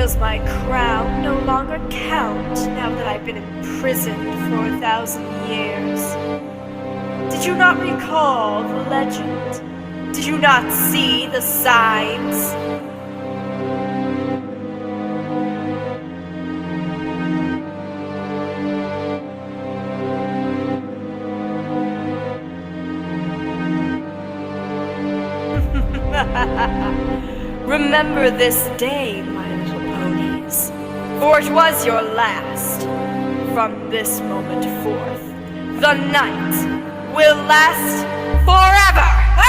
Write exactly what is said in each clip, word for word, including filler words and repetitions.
Does my crown no longer count now that I've been imprisoned for a thousand years? Did you not recall the legend? Did you not see the signs? Remember this day, my little ponies, for it was your last. From this moment forth, the night will last forever!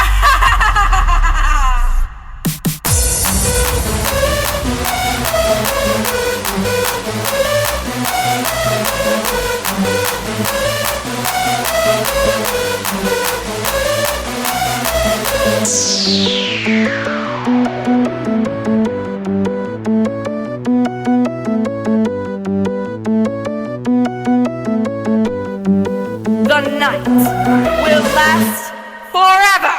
The night will last forever!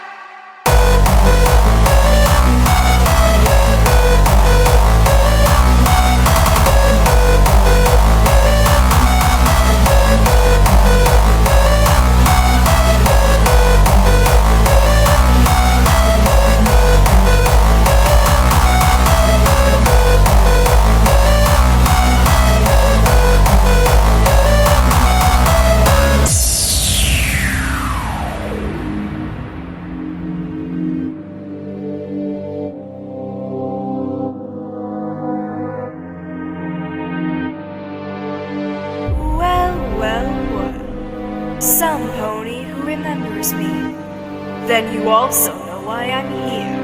Some pony who remembers me. Then you also know why I'm here.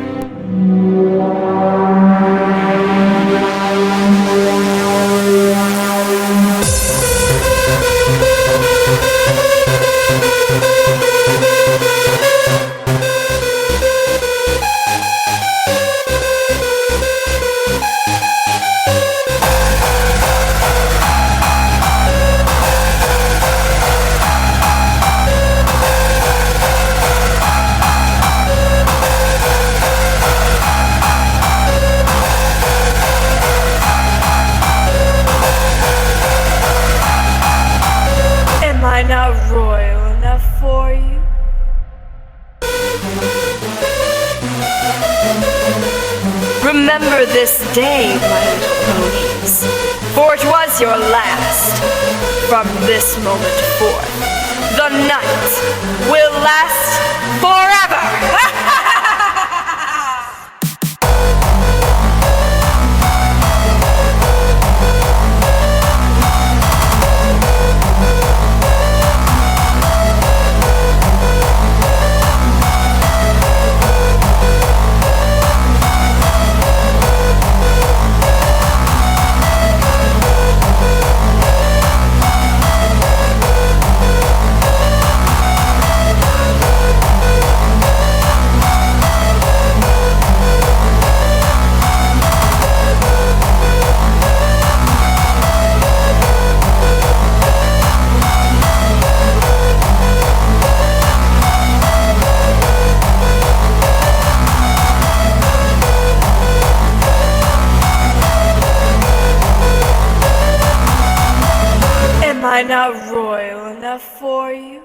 Am I not royal enough for you? Remember this day, my little ponies, for it was your last. From this moment forth, the night will last forever! Am I not royal enough for you?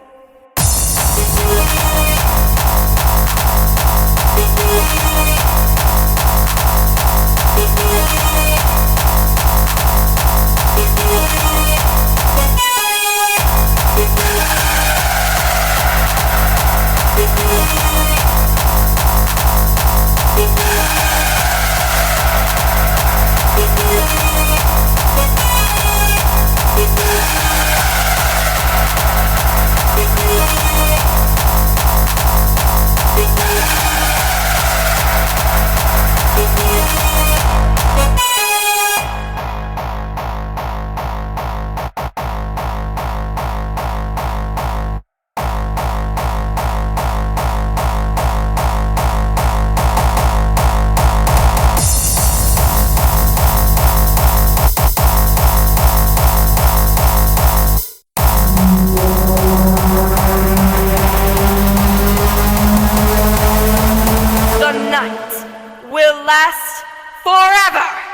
The night will last forever!